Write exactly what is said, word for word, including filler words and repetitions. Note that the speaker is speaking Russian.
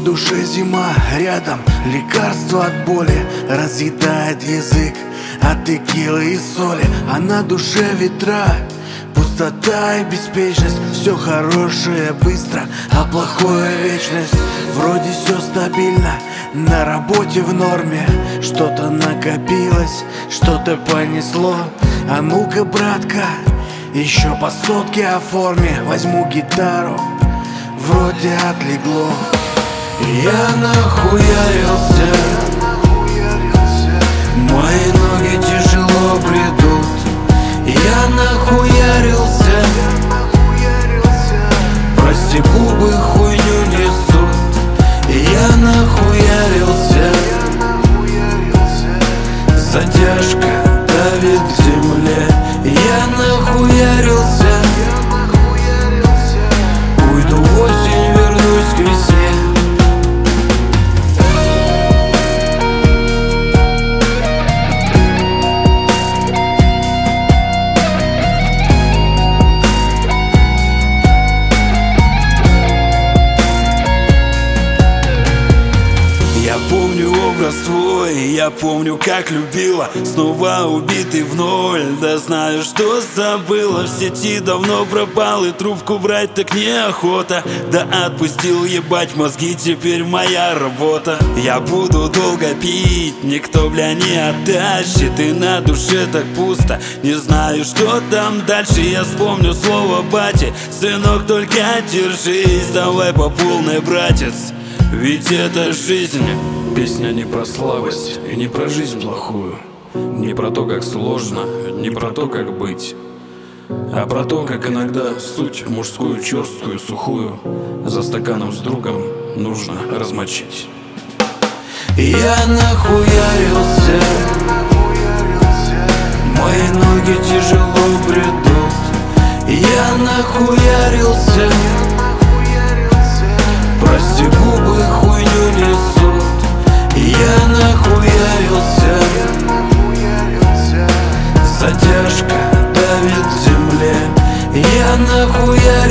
душе зима, рядом лекарство от боли разъедает язык от текилы и соли. А на душе ветра, пустота и беспечность. Все хорошее быстро, а плохое вечность. Вроде все стабильно, на работе в норме. Что-то накопилось, что-то понесло. А ну-ка, братка, еще по сотке оформи. Возьму гитару, вроде отлегло. Я нахуярился, мои ноги тяжело бредут. Я нахуярился, прости, губы хуйню несут. Я нахуярился, затяжка давит к земле. Я нахуярился, уйду в осень, вернусь к весне. Я помню образ твой, я помню, как любила. Снова убитый в ноль, да знаю, что забыла. В сети давно пропал, и трубку брать так неохота. Да отпустил ебать мозги, теперь моя работа. Я буду долго пить, никто, бля, не оттащит. И на душе так пусто, не знаю, что там дальше. Я вспомню слово бати: сынок, только держись, давай по полной, братец, ведь это жизнь. Песня не про слабость и не про жизнь плохую, не про то, как сложно, не про то, как быть, а про то, как иногда суть мужскую, черсткую, сухую за стаканом с другом нужно размочить. Я нахуярился, мои ноги тяжело бредут. Я нахуярился, прости, губы хуйню несут. Я нахуярился, затяжка давит к земле. Я нахуярился.